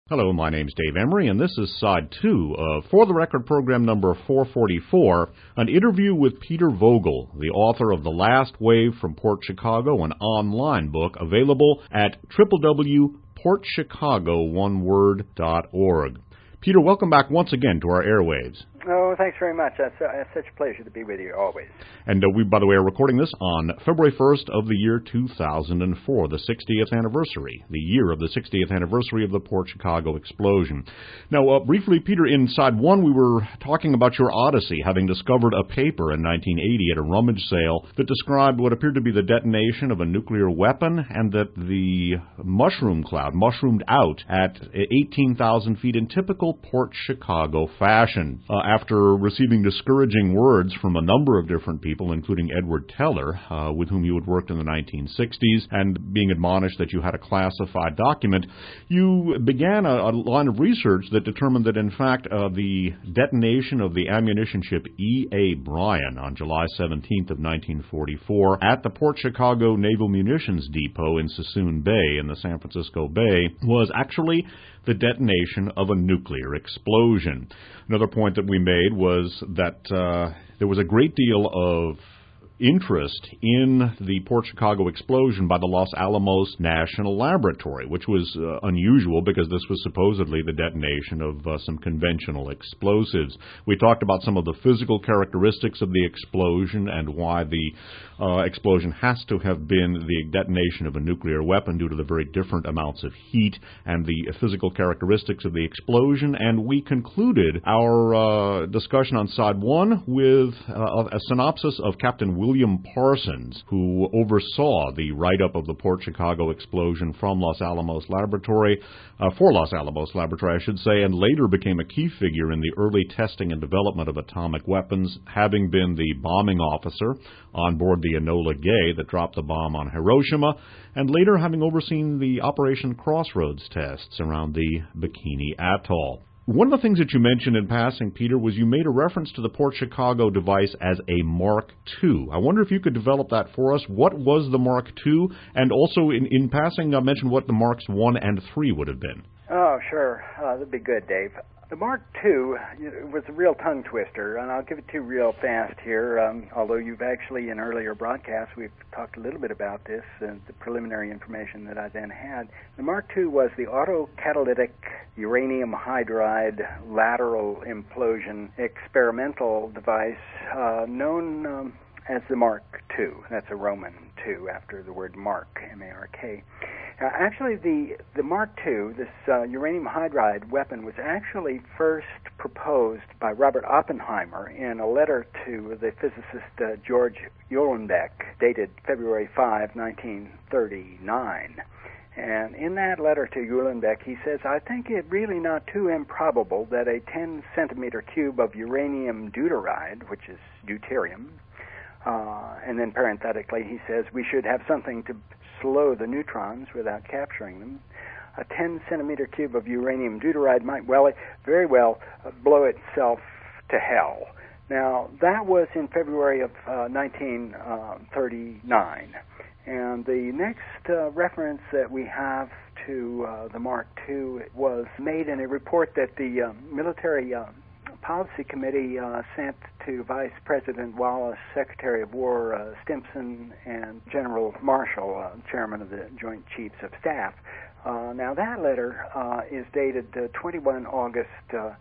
Hello, my name's Dave Emery, and this is Side 2 of For the Record program number 444, an interview with Peter Vogel, the author of The Last Wave from Port Chicago, an online book available at www.portchicago.org. Peter, welcome back once again to our airwaves. Oh, thanks very much. It's such a pleasure to be with you always. And we, by the way, are recording this on February 1st of the year 2004, the 60th anniversary, the year of the 60th anniversary of the Port Chicago explosion. Now, briefly, Peter, in Side 1, we were talking about your odyssey, having discovered a paper in 1980 at a rummage sale that described what appeared to be the detonation of a nuclear weapon, and that the mushroom cloud mushroomed out at 18,000 feet in typical Port Chicago fashion. After receiving discouraging words from a number of different people, including Edward Teller, with whom you had worked in the 1960s, and being admonished that you had a classified document, you began a line of research that determined that, in fact, the detonation of the ammunition ship E.A. Bryan on July 17th of 1944 at the Port Chicago Naval Munitions Depot in Sassoon Bay in the San Francisco Bay was actually the detonation of a nuclear explosion. Another point that we made was that there was a great deal of interest in the Port Chicago explosion by the Los Alamos National Laboratory, which was unusual because this was supposedly the detonation of some conventional explosives. We talked about some of the physical characteristics of the explosion and why the explosion has to have been the detonation of a nuclear weapon due to the very different amounts of heat and the physical characteristics of the explosion, and we concluded our discussion on Side 1 with a synopsis of Captain William Parsons, who oversaw the write-up of the Port Chicago explosion from Los Alamos Laboratory, for Los Alamos Laboratory, I should say, and later became a key figure in the early testing and development of atomic weapons, having been the bombing officer on board the Enola Gay that dropped the bomb on Hiroshima, and later having overseen the Operation Crossroads tests around the Bikini Atoll. One of the things that you mentioned in passing, Peter, was you made a reference to the Port Chicago device as a Mark II. I wonder if you could develop that for us. What was the Mark II? And also, in passing, I mentioned what the Marks I and III would have been. Oh, sure. That'd be good, Dave. The Mark II was a real tongue twister, and I'll give it to you real fast here, although you've actually, in earlier broadcasts, we've talked a little bit about this, the preliminary information that I then had. The Mark II was the autocatalytic uranium hydride lateral implosion experimental device known as the Mark II. That's a Roman II after the word Mark, M-A-R-K. Actually, the Mark II, this uranium hydride weapon, was actually first proposed by Robert Oppenheimer in a letter to the physicist George Uhlenbeck, dated February 5, 1939. And in that letter to Uhlenbeck, he says, I think it really not too improbable that a 10-centimeter cube of uranium deuteride, which is deuterium, and then parenthetically he says, we should have something to slow the neutrons without capturing them. A 10-centimeter cube of uranium deuteride might very well blow itself to hell. Now, that was in February of 1939. And the next reference that we have to the Mark II was made in a report that the Military Policy Committee sent to Vice President Wallace, Secretary of War Stimson, and General Marshall, Chairman of the Joint Chiefs of Staff. Now, that letter is dated 21 August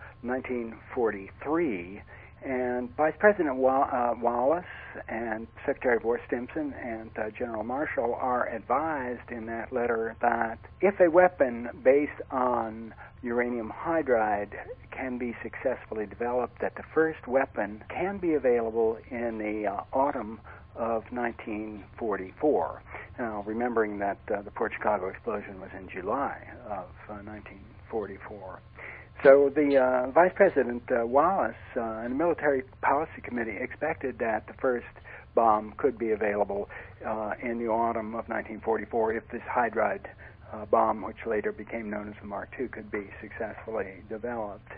1943, and Vice President Wallace and Secretary of War Stimson and General Marshall are advised in that letter that if a weapon based on uranium hydride can be successfully developed, that the first weapon can be available in the autumn of 1944. Now, remembering that the Port Chicago explosion was in July of 1944. So the Vice President Wallace and the Military Policy Committee expected that the first bomb could be available in the autumn of 1944 if this hydride bomb, which later became known as the Mark II, could be successfully developed.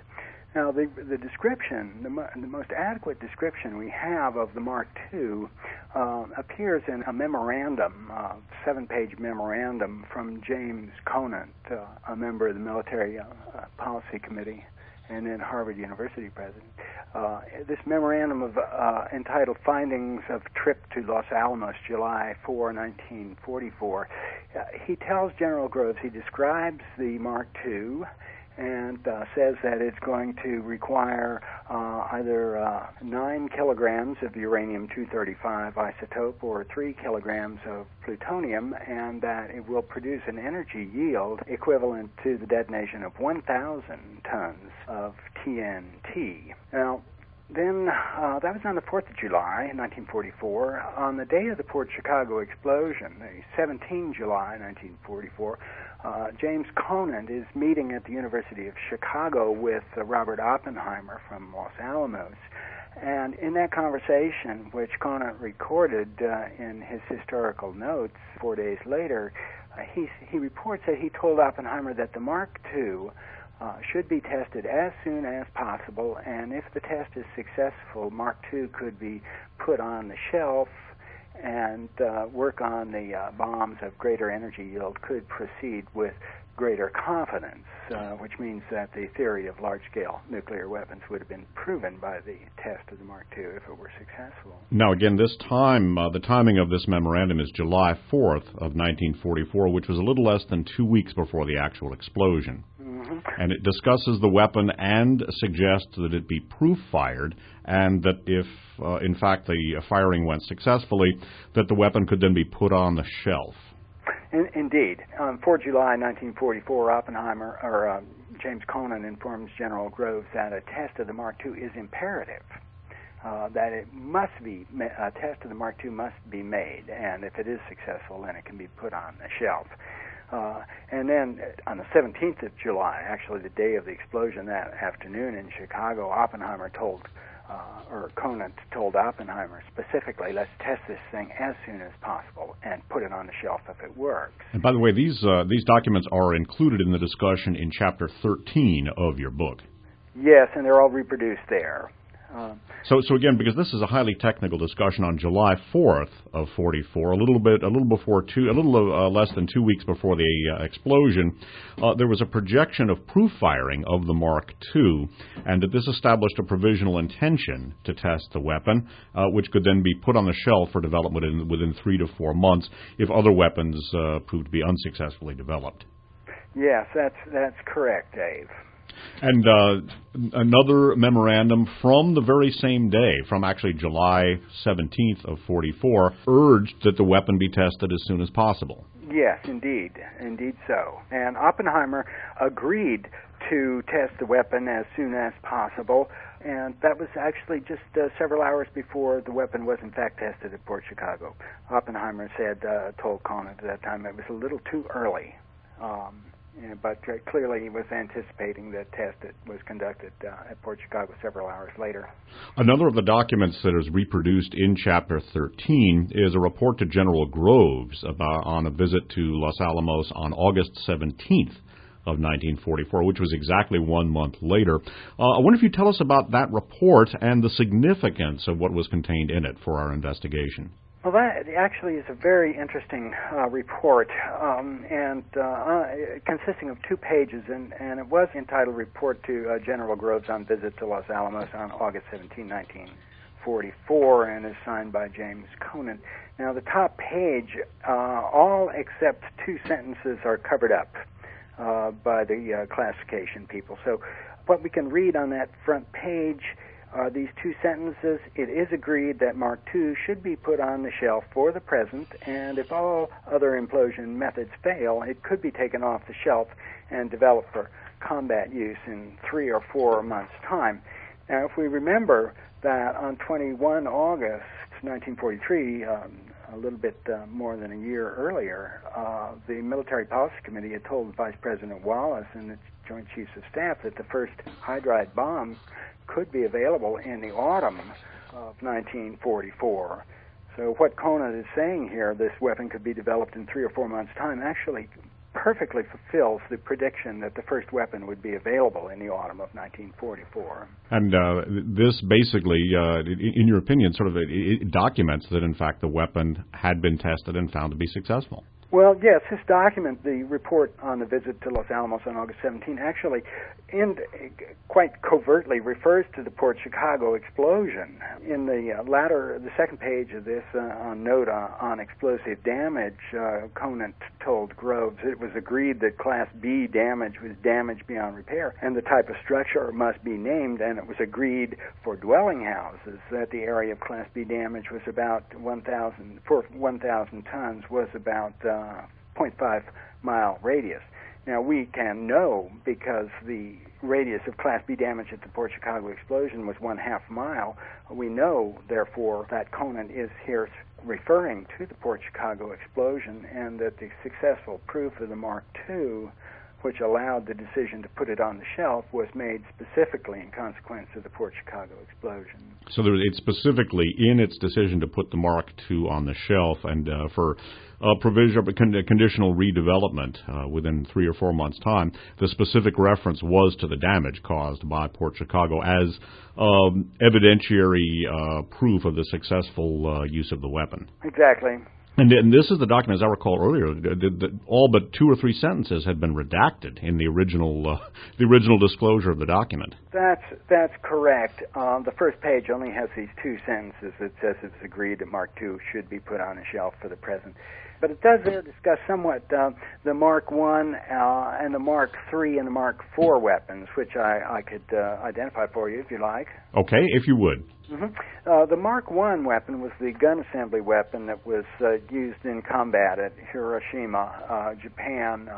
Now, the description, the most adequate description we have of the Mark II appears in a memorandum, a 7-page memorandum from James Conant, a member of the Military Policy Committee and then Harvard University president. This memorandum entitled Findings of Trip to Los Alamos, July 4, 1944, he tells General Groves, he describes the Mark II, and says that it's going to require either 9 kilograms of uranium-235 isotope or 3 kilograms of plutonium, and that it will produce an energy yield equivalent to the detonation of 1,000 tons of TNT. Now, then, that was on the 4th of July, 1944. On the day of the Port Chicago explosion, the 17th July, 1944, James Conant is meeting at the University of Chicago with Robert Oppenheimer from Los Alamos. And in that conversation, which Conant recorded in his historical notes 4 days later, he reports that he told Oppenheimer that the Mark II should be tested as soon as possible, and if the test is successful, Mark II could be put on the shelf, and work on the bombs of greater energy yield could proceed with greater confidence, which means that the theory of large-scale nuclear weapons would have been proven by the test of the Mark II if it were successful. Now, again, this time, the timing of this memorandum is July 4th of 1944, which was a little less than 2 weeks before the actual explosion. And it discusses the weapon and suggests that it be proof-fired, and that if, in fact, the firing went successfully, that the weapon could then be put on the shelf. Indeed. On 4 July 1944, James Conant informs General Groves that a test of the Mark II is imperative, that it must be, a test of the Mark II must be made, and if it is successful, then it can be put on the shelf. And then on the 17th of July, actually the day of the explosion that afternoon in Chicago, Conant told Oppenheimer specifically, let's test this thing as soon as possible and put it on the shelf if it works. And by the way, these documents are included in the discussion in Chapter 13 of your book. Yes, and they're all reproduced there. So again, because this is a highly technical discussion, on July 4th of 44, a little less than 2 weeks before the explosion, there was a projection of proof firing of the Mark II, and that this established a provisional intention to test the weapon, which could then be put on the shelf for development within 3 to 4 months if other weapons proved to be unsuccessfully developed. Yes, that's correct, Dave. And another memorandum from the very same day, from actually July 17th of 44, urged that the weapon be tested as soon as possible. Yes, indeed so. And Oppenheimer agreed to test the weapon as soon as possible, and that was actually just several hours before the weapon was in fact tested at Port Chicago. Oppenheimer told Conant at that time it was a little too early. But clearly he was anticipating the test that was conducted at Port Chicago several hours later. Another of the documents that is reproduced in Chapter 13 is a report to General Groves on a visit to Los Alamos on August 17th of 1944, which was exactly 1 month later. I wonder if you'd tell us about that report and the significance of what was contained in it for our investigation. Well, that actually is a very interesting report, and consisting of 2 pages, and it was entitled Report to General Groves on Visit to Los Alamos on August 17, 1944, and is signed by James Conant. Now, the top page, all except 2 sentences are covered up by the classification people. So what we can read on that front page are these 2 sentences. It is agreed that Mark II should be put on the shelf for the present, and if all other implosion methods fail, it could be taken off the shelf and developed for combat use in 3 or 4 months' time. Now, if we remember that on 21 August 1943, a little bit more than a year earlier, the Military Policy Committee had told Vice President Wallace and the Joint Chiefs of Staff that the first hydride bomb could be available in the autumn of 1944. So what Conant is saying here, this weapon could be developed in 3 or 4 months' time, actually perfectly fulfills the prediction that the first weapon would be available in the autumn of 1944. And this basically, in your opinion, sort of it documents that, in fact, the weapon had been tested and found to be successful. Well, yes, this document, the report on the visit to Los Alamos on August 17, actually quite covertly refers to the Port Chicago explosion. In the second page of this note on explosive damage, Conant told Groves it was agreed that Class B damage was damage beyond repair, and the type of structure must be named, and it was agreed for dwelling houses that the area of Class B damage was about 1,000 tons was about 0.5 mile radius. Now, we can know because the radius of Class B damage at the Port Chicago explosion was 1/2 mile. We know, therefore, that Conant is here referring to the Port Chicago explosion, and that the successful proof of the Mark II, which allowed the decision to put it on the shelf, was made specifically in consequence of the Port Chicago explosion. So it's specifically in its decision to put the Mark II on the shelf and for conditional redevelopment within 3 or 4 months' time, the specific reference was to the damage caused by Port Chicago as evidentiary proof of the successful use of the weapon. Exactly. And this is the document, as I recall earlier, all but 2 or 3 sentences had been redacted in the original disclosure of the document. That's correct. The first page only has these 2 sentences that says it's agreed that Mark II should be put on a shelf for the present. But it does there discuss somewhat the Mark I and the Mark III and the Mark IV weapons, which I could identify for you if you like. Okay, if you would. Mm-hmm. The Mark I weapon was the gun assembly weapon that was used in combat at Hiroshima, Japan.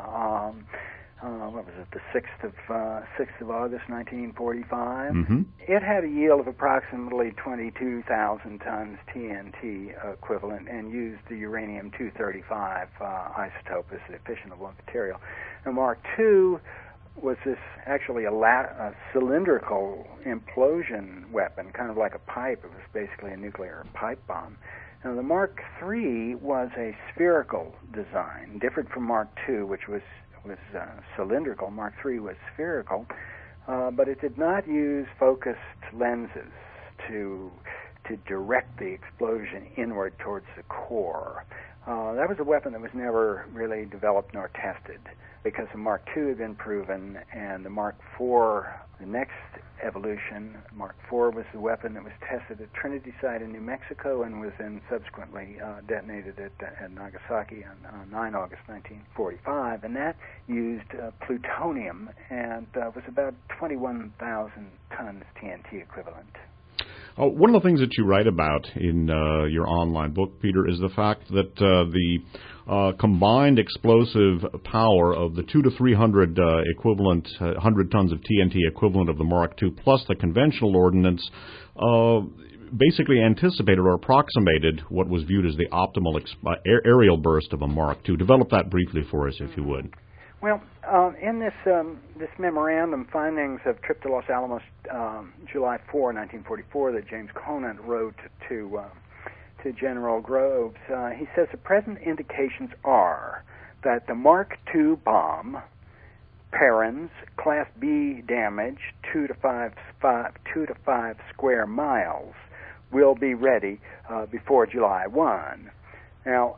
What was it? The 6th of August, 1945. Mm-hmm. It had a yield of approximately 22,000 tons TNT equivalent, and used the uranium-235 isotope as the fissionable material. The Mark II was this actually a cylindrical implosion weapon, kind of like a pipe. It was basically a nuclear pipe bomb. Now, the Mark III was a spherical design, different from Mark II, which was cylindrical. Mark III was spherical, but it did not use focused lenses to direct the explosion inward towards the core. That was a weapon that was never really developed nor tested, because the Mark II had been proven, and the Mark IV, the next evolution, Mark IV was the weapon that was tested at Trinity Site in New Mexico and was then subsequently detonated at Nagasaki on 9 August 1945, and that used plutonium and was about 21,000 tons TNT equivalent. One of the things that you write about in your online book, Peter, is the fact that the combined explosive power of the 200 to 300 equivalent, 100 tons of TNT equivalent of the Mark II, plus the conventional ordnance, basically anticipated or approximated what was viewed as the optimal aerial burst of a Mark II. Develop that briefly for us, if you would. Well, in this memorandum, findings of trip to Los Alamos, July 4, 1944, that James Conant wrote to General Groves, he says the present indications are that the Mark II bomb, parens, Class B damage, 2 to 5 square miles, will be ready before July 1. Now,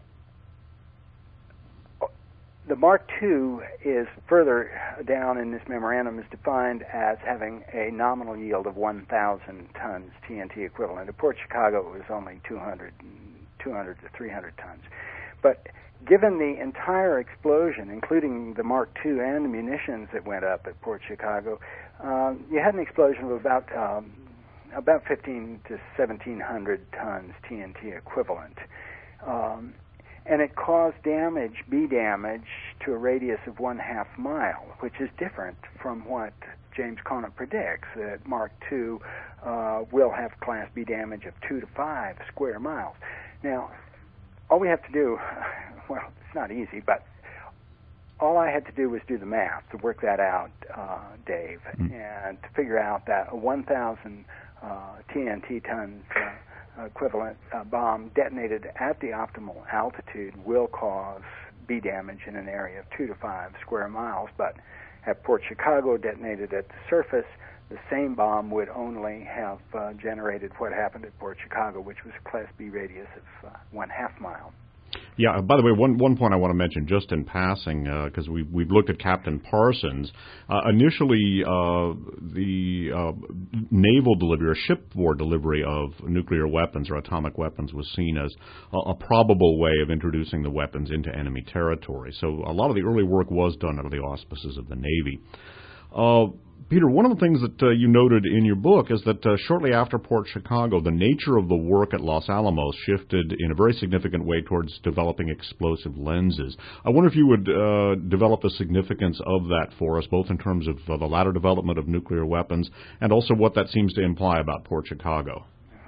the Mark II is further down in this memorandum is defined as having a nominal yield of 1,000 tons TNT equivalent. At Port Chicago, it was only 200 to 300 tons. But given the entire explosion, including the Mark II and the munitions that went up at Port Chicago, you had an explosion of about 1,500 to 1,700 tons TNT equivalent. And it caused B damage, to a radius of 1/2 mile, which is different from what James Conant predicts, that Mark II will have Class B damage of 2 to 5 square miles. Now, all we have to do, well, it's not easy, but all I had to do was do the math to work that out, Dave, and to figure out that a 1,000 TNT ton equivalent bomb detonated at the optimal altitude will cause be damage in an area of 2 to 5 square miles. But at Port Chicago, detonated at the surface, the same bomb would only have generated what happened at Port Chicago, which was a Class B radius of 1/2 mile. Yeah, by the way, one point I want to mention just in passing, because we've looked at Captain Parsons. Initially, the naval delivery or shipboard delivery of nuclear weapons or atomic weapons was seen as a probable way of introducing the weapons into enemy territory. So a lot of the early work was done under the auspices of the Navy. Peter, one of the things that you noted in your book is that shortly after Port Chicago, the nature of the work at Los Alamos shifted in a very significant way towards developing explosive lenses. I wonder if you would develop the significance of that for us, both in terms of the latter development of nuclear weapons and also what that seems to imply about Port Chicago.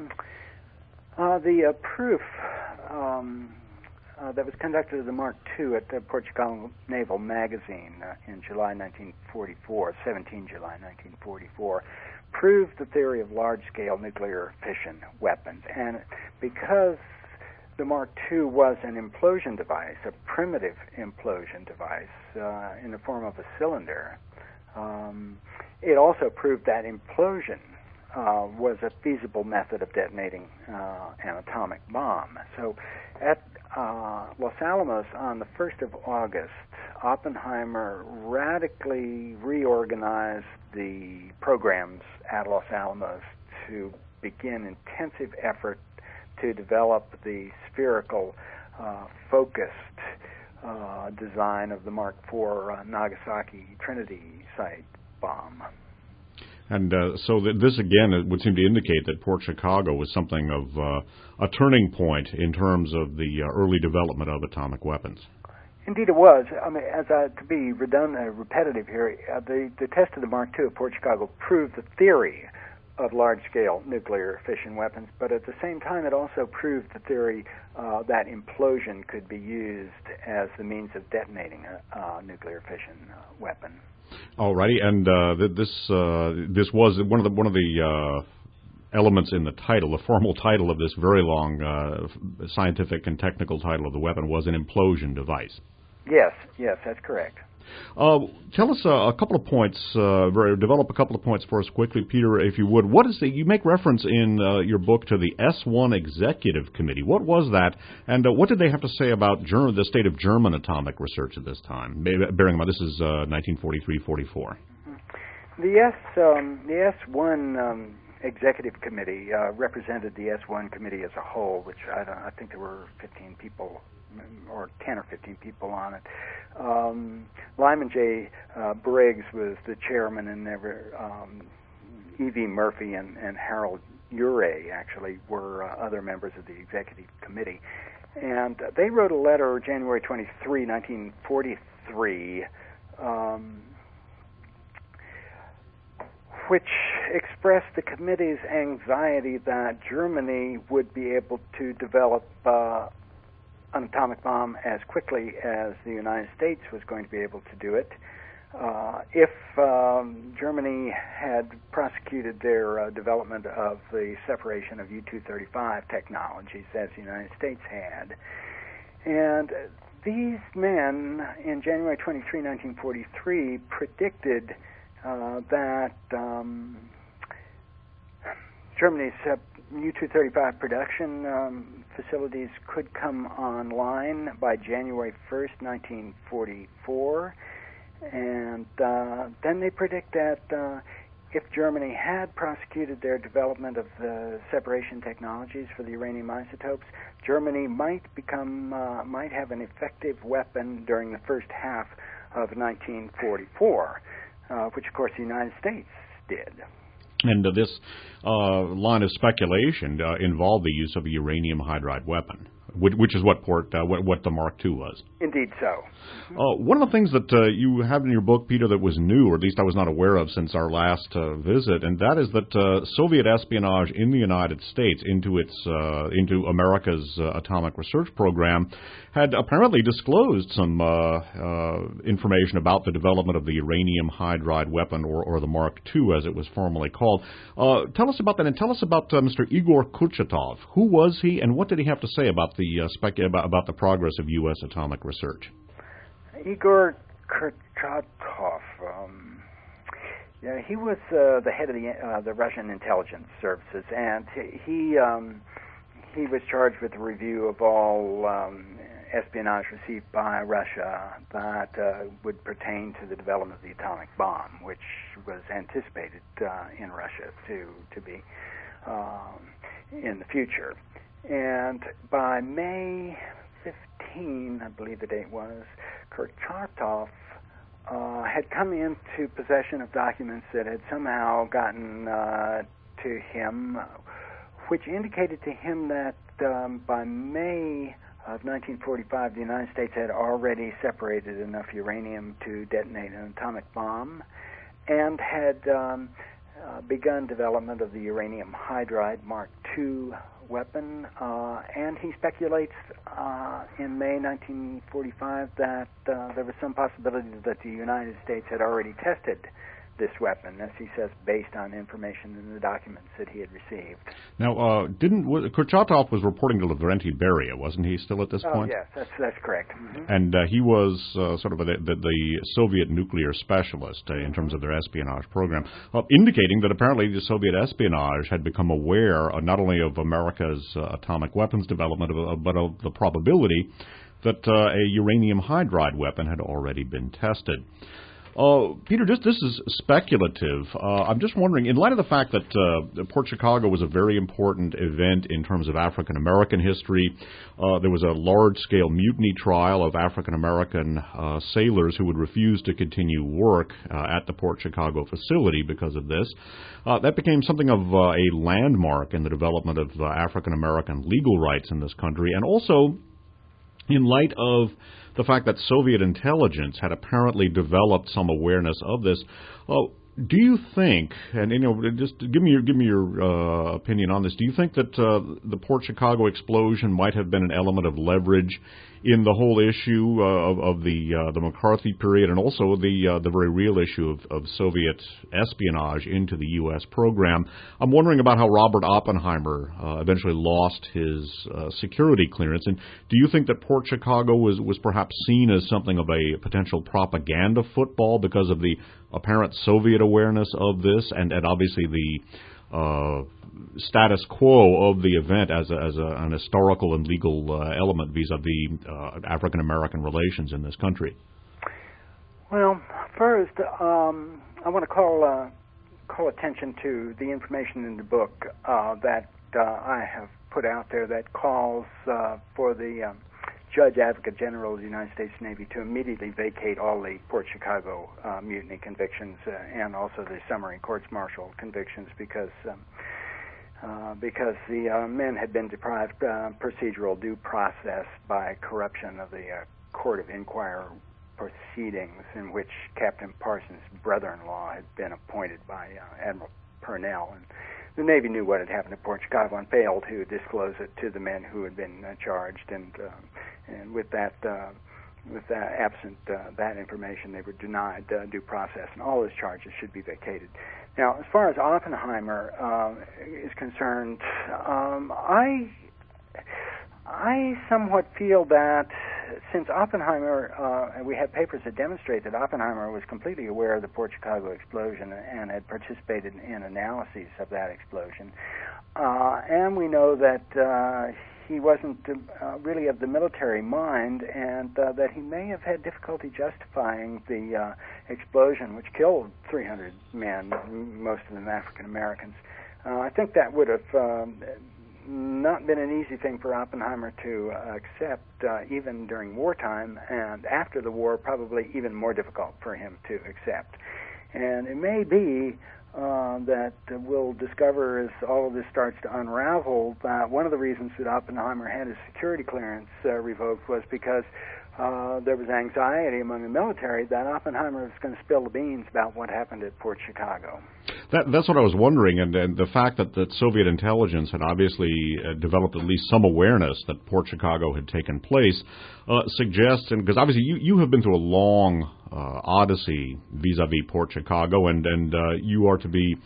The proof that was conducted of the Mark II at the Port Chicago Naval Magazine in July 1944, 17 July 1944, proved the theory of large-scale nuclear fission weapons. And because the Mark II was an implosion device, a primitive implosion device in the form of a cylinder, it also proved that implosion was a feasible method of detonating an atomic bomb. So at Los Alamos on the 1st of August, Oppenheimer radically reorganized the programs at Los Alamos to begin intensive effort to develop the spherical, focused design of the Mark IV Nagasaki Trinity site bomb. And so this, again, would seem to indicate that Port Chicago was something of a turning point in terms of the early development of atomic weapons. Indeed it was. I mean, to be repetitive here, the test of the Mark II at Port Chicago proved the theory of large-scale nuclear fission weapons, but at the same time it also proved the theory that implosion could be used as the means of detonating a nuclear fission weapon. Alrighty, and this was one of the elements in the title. The formal title of this very long scientific and technical title of the weapon was an implosion device. Yes, that's correct. Tell us a couple of points, develop a couple of points for us quickly, Peter, if you would. What is you make reference in your book to the S1 Executive Committee. What was that, and what did they have to say about the state of German atomic research at this time? Bearing in mind, this is 1943-44. The S1 Executive Committee represented the S1 Committee as a whole, which I think there were 15 people, or 10 or 15 people on it. Lyman J. Briggs was the chairman, and there were E.V. Murphy and Harold Urey actually were other members of the executive committee. And they wrote a letter January 23, 1943, which expressed the committee's anxiety that Germany would be able to develop an atomic bomb as quickly as the United States was going to be able to do it. If Germany had prosecuted their development of the separation of U-235 technologies as the United States had. And these men, in January 23, 1943, predicted that Germany's U-235 production facilities could come online by January 1st, 1944. And then they predict that if Germany had prosecuted their development of the separation technologies for the uranium isotopes, Germany might have an effective weapon during the first half of 1944, which of course the United States did. And this line of speculation involved the use of a uranium hydride weapon, which is what the Mark II was. Indeed so. One of the things that you have in your book, Peter, that was new, or at least I was not aware of since our last visit, and that is that Soviet espionage in the United States into America's atomic research program had apparently disclosed some information about the development of the uranium hydride weapon, or the Mark II, as it was formally called. Tell us about that, and tell us about Mr. Igor Kurchatov. Who was he, and what did he have to say about the progress of U.S. atomic research? Igor Kurchatov. Yeah, he was the head of the Russian intelligence services, and he was charged with the review of all espionage received by Russia that would pertain to the development of the atomic bomb, which was anticipated in Russia to be in the future. And by May 15, I believe the date was, Kurchatov had come into possession of documents that had somehow gotten to him, which indicated to him that by May of 1945, the United States had already separated enough uranium to detonate an atomic bomb and had begun development of the uranium hydride Mark II weapon, and he speculates in May 1945 that there was some possibility that the United States had already tested this weapon, as he says, based on information in the documents that he had received. Now, Kurchatov was reporting to Lavrenti Beria, wasn't he, still at this point? Yes, that's correct. Mm-hmm. And he was sort of the Soviet nuclear specialist in terms of their espionage program, indicating that apparently the Soviet espionage had become aware not only of America's atomic weapons development, but of the probability that a uranium hydride weapon had already been tested. Peter, this is speculative. I'm just wondering, in light of the fact that Port Chicago was a very important event in terms of African American history, there was a large-scale mutiny trial of African American sailors who would refuse to continue work at the Port Chicago facility because of this. That became something of a landmark in the development of African American legal rights in this country, and also in light of the fact that Soviet intelligence had apparently developed some awareness of this. Do you think, and just give me your opinion on this, do you think that the Port Chicago explosion might have been an element of leverage in the whole issue of the McCarthy period, and also the very real issue of Soviet espionage into the U.S. program? I'm wondering about how Robert Oppenheimer eventually lost his security clearance, and do you think that Port Chicago was perhaps seen as something of a potential propaganda football because of the apparent Soviet awareness of this, and obviously the status quo of the event as an historical and legal element vis-a-vis African American relations in this country? Well, first, I want to call attention to the information in the book that I have put out there that calls for the Judge Advocate General of the United States Navy to immediately vacate all the Port Chicago mutiny convictions and also the summary courts-martial convictions because the men had been deprived procedural due process by corruption of the Court of Inquiry proceedings in which Captain Parsons' brother-in-law had been appointed by Admiral Purnell. And the Navy knew what had happened at Port Chicago and failed to disclose it to the men who had been charged, and with that absent that information, they were denied due process, and all those charges should be vacated. Now, as far as Oppenheimer is concerned, I somewhat feel that since Oppenheimer, we have papers that demonstrate that Oppenheimer was completely aware of the Port Chicago explosion and had participated in analyses of that explosion, and we know that he wasn't really of the military mind, and that he may have had difficulty justifying the explosion, which killed 300 men, most of them African Americans. I think that would have not been an easy thing for Oppenheimer to accept, even during wartime, and after the war, probably even more difficult for him to accept. And it may be that we'll discover as all of this starts to unravel that one of the reasons that Oppenheimer had his security clearance revoked was because there was anxiety among the military that Oppenheimer was going to spill the beans about what happened at Port Chicago. That's what I was wondering, and the fact that Soviet intelligence had obviously developed at least some awareness that Port Chicago had taken place suggests, and because obviously you have been through a long odyssey vis-a-vis Port Chicago, and you are to be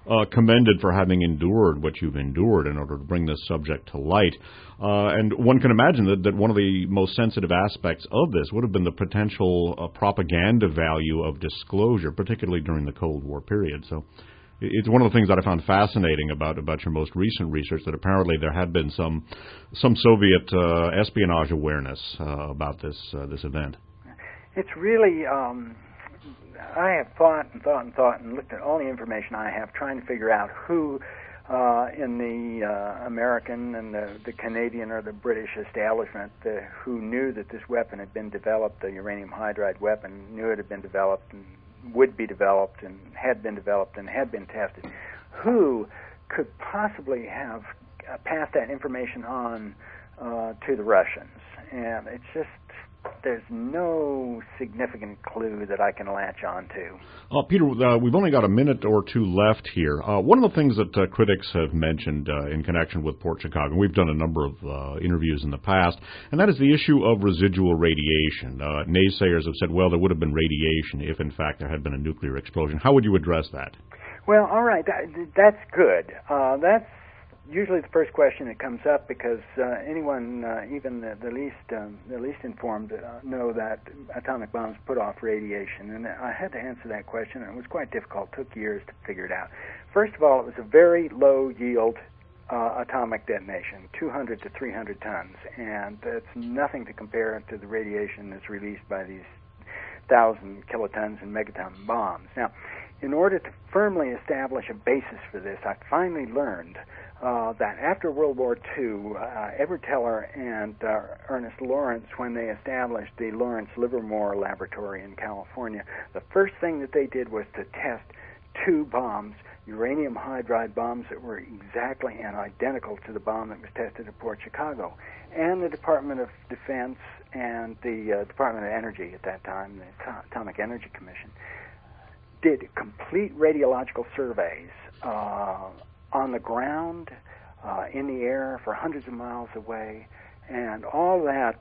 commended for having endured what you've endured in order to bring this subject to light. And one can imagine that one of the most sensitive aspects of this would have been the potential propaganda value of disclosure, particularly during the Cold War period. So it's one of the things that I found fascinating about your most recent research, that apparently there had been some Soviet espionage awareness about this event. It's really, I have thought and looked at all the information I have, trying to figure out who in the American and the Canadian or the British establishment who knew that this weapon had been developed, the uranium hydride weapon, knew it had been developed and would be developed and had been developed and had been tested. Who could possibly have passed that information on to the Russians? And it's just, there's no significant clue that I can latch on to. Peter, we've only got a minute or two left here. One of the things that critics have mentioned in connection with Port Chicago, and we've done a number of interviews in the past, and that is the issue of residual radiation. Naysayers have said, well, there would have been radiation if, in fact, there had been a nuclear explosion. How would you address that? Well, all right, that's good. That's usually the first question that comes up, because anyone, even the least informed, know that atomic bombs put off radiation. And I had to answer that question, and it was quite difficult. It took years to figure it out. First of all, it was a very low yield atomic detonation, 200 to 300 tons, and it's nothing to compare to the radiation that's released by these 1,000 kilotons and megaton bombs. Now, in order to firmly establish a basis for this, I finally learned that after World War II, Edward Teller and Ernest Lawrence, when they established the Lawrence Livermore Laboratory in California, the first thing that they did was to test two bombs, uranium hydride bombs that were exactly and identical to the bomb that was tested at Port Chicago. And the Department of Defense and the Department of Energy at that time, the Atomic Energy Commission, did complete radiological surveys on the ground, in the air, for hundreds of miles away, and all that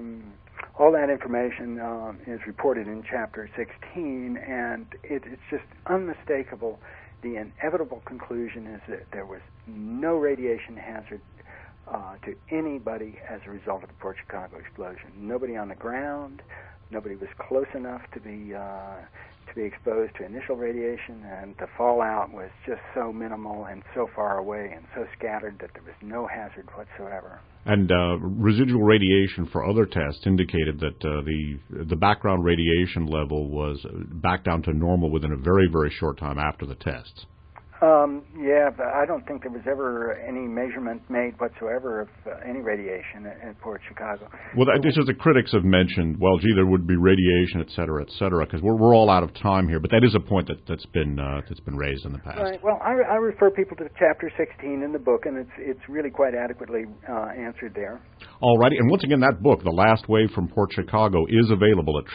information is reported in Chapter 16, and it's just unmistakable. The inevitable conclusion is that there was no radiation hazard to anybody as a result of the Port Chicago explosion. Nobody on the ground, nobody was close enough to be exposed to initial radiation, and the fallout was just so minimal and so far away and so scattered that there was no hazard whatsoever. And residual radiation for other tests indicated that the background radiation level was back down to normal within a very, very short time after the tests. Yeah, but I don't think there was ever any measurement made whatsoever of any radiation at Port Chicago. Well, this is the critics have mentioned, well, gee, there would be radiation, et cetera, because we're all out of time here. But that is a point that's been raised in the past. Right. Well, I refer people to Chapter 16 in the book, and it's really quite adequately answered there. All righty. And once again, that book, The Last Wave from Port Chicago, is available at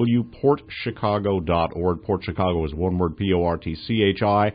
www.portchicago.org. Port Chicago is one word, PortChicago.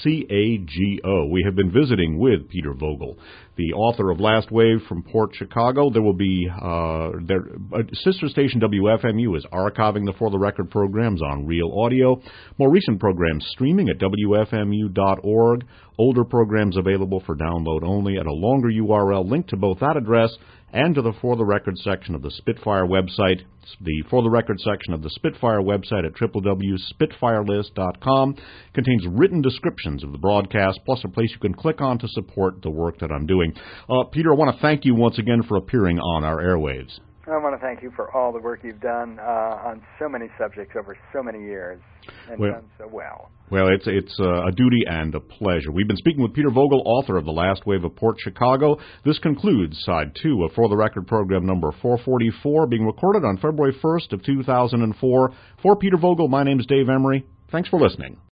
We have been visiting with Peter Vogel, the author of Last Wave from Port Chicago. There will be their sister station WFMU is archiving the For the Record programs on Real Audio. More recent programs streaming at WFMU.org. Older programs available for download only at a longer URL linked to both that address and to the For the Record section of the Spitfire website. The For the Record section of the Spitfire website at www.spitfirelist.com contains written descriptions of the broadcast, plus a place you can click on to support the work that I'm doing. Peter, I want to thank you once again for appearing on our airwaves. I want to thank you for all the work you've done on so many subjects over so many years, and done so well. Well, it's a duty and a pleasure. We've been speaking with Peter Vogel, author of The Last Wave of Port Chicago. This concludes Side 2 of For the Record program number 444, being recorded on February 1st of 2004. For Peter Vogel, my name is Dave Emery. Thanks for listening.